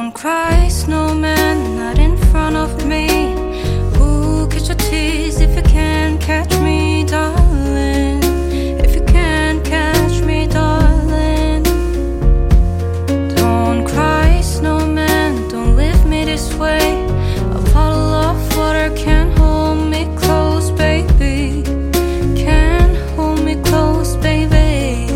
Don't cry, snowman, not in front of me. Ooh, catch your tears if you can't catch me, darling. If you can't catch me, darling. Don't cry, snowman, don't leave me this way. A bottle of water can't hold me close, baby. Can't hold me close, baby.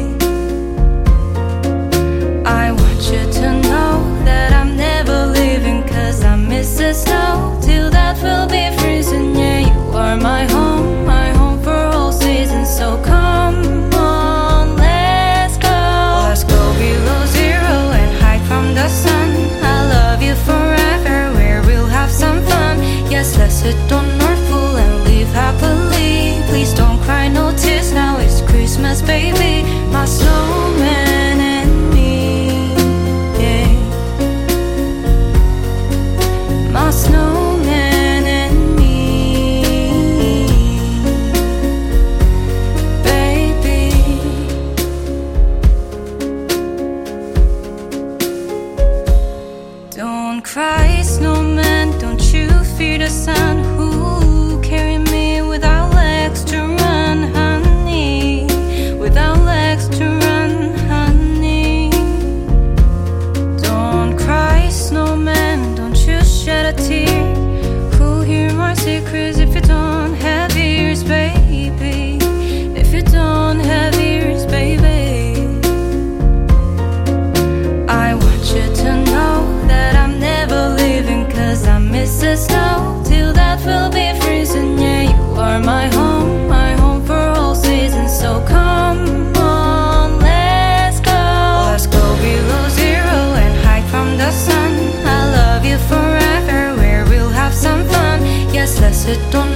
I want you to know that I'm never leaving, 'cause I miss the snow till that will be freezing. Yeah, you are my home for all seasons. So come on, let's go. Let's go below zero and hide from the sun. I love you forever, where we'll have some fun. Yes, let's sit on North Pole and live happily. Please don't cry, no tears, now it's Christmas, baby. My snowman and me, yeah. My snowman and me, baby. Don't cry, snowman, don't you fear the sun. Who carry me without legs to run, honey? Without legs to run, honey. Don't cry, snowman, don't you shed a tear. Who hear my secrets if you don't have ears, baby? If you don't have ears, baby. I want you to know that I'm never leaving, 'cause I miss the snow till that will be freezing. Yeah, you are my home for all seasons. So come on, let's go. Let's go below zero and hide from the sun. I love you forever, where we'll have some fun. Yes, let's sit on